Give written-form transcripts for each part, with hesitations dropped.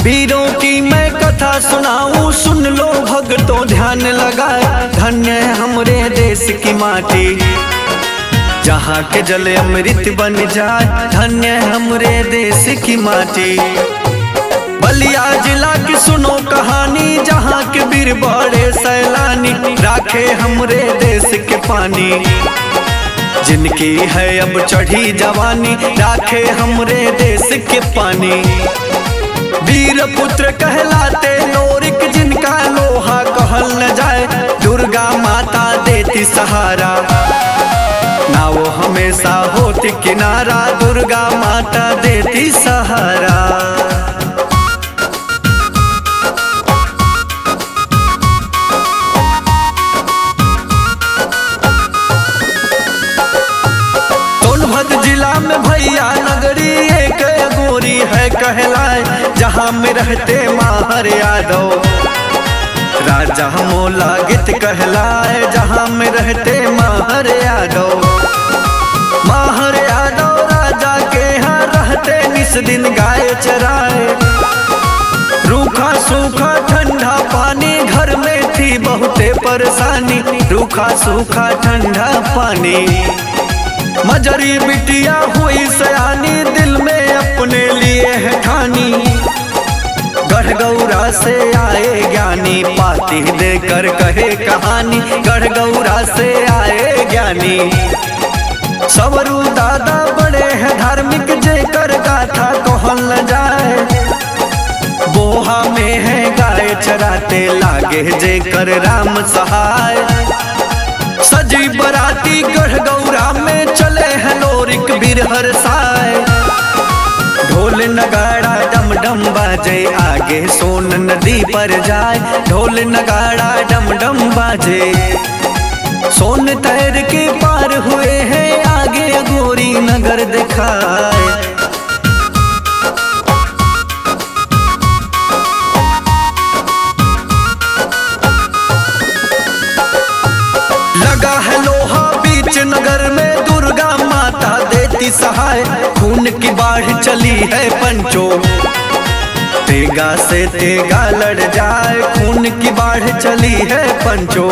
वीरों की मैं कथा सुनाऊं, सुन लो भक्तों ध्यान लगाए। धन्य है हमरे देश की माटी, जहाँ के जल अमृत बन जाए। धन्य है हमरे देश की माटी। बलिया जिला की सुनो कहानी, जहाँ के वीर बड़े सैलानी राखे हमरे देश के पानी। जिनकी है अब चढ़ी जवानी, राखे हमरे देश के पानी। वीर पुत्र कहलाते लोरिक, जिनका लोहा कहल न जाए। दुर्गा माता देती सहारा, ना वो हमेशा होती किनारा। दुर्गा माता देती सहारा। सोनभद्र जिला में भैया नगरी एक गोरी है कहलाए, जहाँ में रहते माहर यादव राजा मोला गीत कहलाए। जहाँ में रहते माहर यादव, माहर यादव राजा के यहाँ रहते निस दिन गाय चराए। रूखा सूखा ठंडा पानी, घर में थी बहुते परेशानी। रूखा सूखा ठंडा पानी, मजरी बिटिया हुई सयानी, दिल में अपने लिए है ठानी। गढ़गौरा से आए ज्ञानी, पाती देकर कहे कहानी। गढ़गौरा से आए ज्ञानी, सवरू दादा बड़े हैं धार्मिक, जेकर गाथा कहल न जाए। बोहा में है गाय चराते, लागे जेकर राम सहाय। सजी बराती गढ़गौरा में चले हैं लोरिक वीर हरसाए। ढोल नगाड़ा डम डम बाजे, आगे सोन नदी पर जाए। ढोल नगाड़ा डम डम बाजे, सोन तैर के पार हुए हैं, आगे गोरी नगर दिखाए। लगा है लोहा बीच नगर में, दुर्गा माता देती सहाय। खून की बाढ़ चली है पंचो, तेगा से तेगा लड़ जाए। खून की बाढ़ चली है पंचो,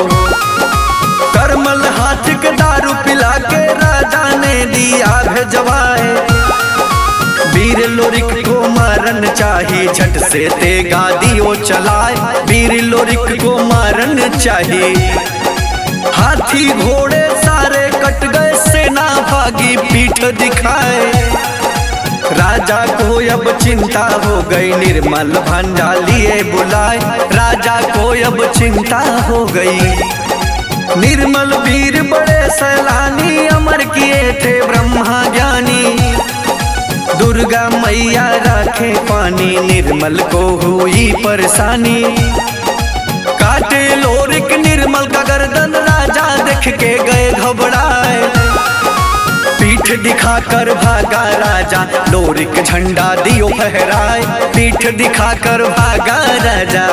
करमल हाथ के दारू पिला के राजा ने दिया भेजवाए। वीर लोरिक को मारन चाहिए, झट से तेगा दियो चलाए। वीर लोरिक को मारन चाहिए, हाथी घोड़े सारे कट गए, सेना भागी पीठ दिखाए। राजा को अब चिंता हो गई, निर्मल भांजा लिए बुलाए। राजा को अब चिंता हो गई, निर्मल वीर बड़े सैलानी, अमर किए थे ब्रह्मा ज्ञानी। दुर्गा मैया राखे पानी, निर्मल को हुई परेशानी। काटे लोरिक निर्मल का गर्दन, राजा देख के गए घबराए। पीठ दिखाकर भागा राजा, लोरिक झंडा दियो फहराए। पीठ दिखाकर भागा राजा,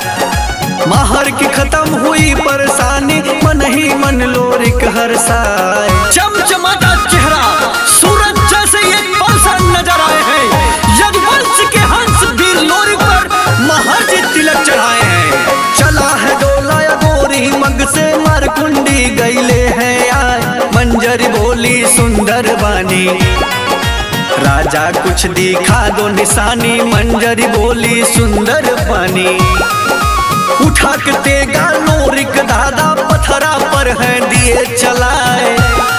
माहर की खत्म हुई परेशानी। मन ही मन लोरिक हर्षाए। चमचमाता चेहरा सूरज जैसे एक पलसन नजर आए हैं। यदुवंश के हंस वीर लोरिक पर माहर जी तिलक चढ़ाए हैं। चला है डोला या गोरी मग से, मारकुंडी गईले हैं आए। मंजरी बोली सुंदर बानी, राजा कुछ दिखा दो निशानी। मंजरी बोली सुंदर बानी, उठा के तेगा लोरिक दादा, पथरा पर है दिए चलाए।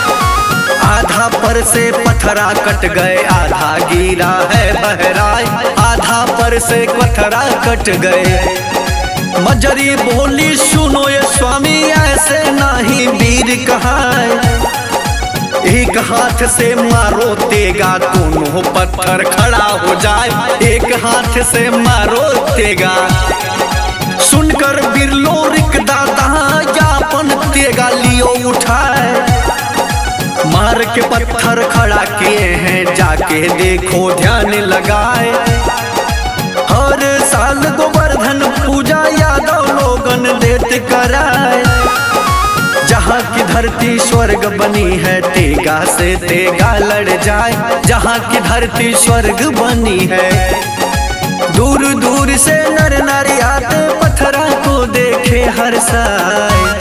आधा पर से पथरा कट गए, आधा गिरा है बहराए। आधा पर से पथरा कट गए। मजरी बोली सुनो ये स्वामी, ऐसे नाही वीर कहाए। एक हाथ से मारो तेगा, दोनों पत्थर खड़ा हो जाए। एक हाथ से मारो तेगा, सुनकर वीर लोरिक दादा यापन तेगा लियो उठाए। मार के पत्थर खड़ा किए हैं, जाके देखो ध्यान लगाए। हर साल गोवर्धन पूजा यादव लोगन देत कराए। जहाँ की धरती स्वर्ग बनी है, तेगा से तेगा लड़ जाए। जहाँ की धरती स्वर्ग बनी है, दूर दूर से नर नारी आते पत्थरा को देखे हर साय।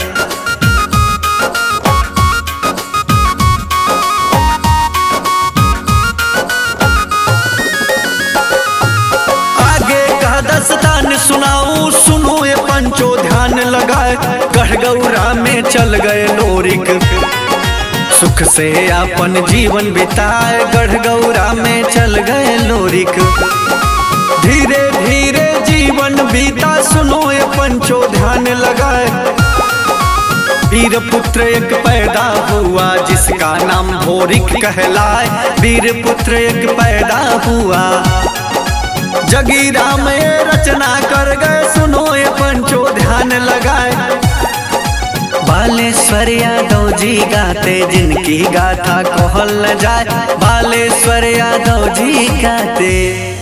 दास्तान सुनाऊं सुनो ये पंचो ध्यान लगाए। गढ़गौरा में चल गए लोरिक सुख से अपन जीवन बिताए। गढ़गौरा में चल गए लोरिक धीरे धीरे जीवन बीता। सुनो ये पंचो ध्यान लगाए। वीर पुत्र एक पैदा हुआ जिसका नाम भोरिक कहलाए। वीर पुत्र एक पैदा हुआ जगीरा में रचना कर गए। सुनो ये पंचो ध्यान लगाए। बालेश्वर यादव जी गाते जिनकी गाथा कहल न जाए। बालेश्वर यादव जी गाते।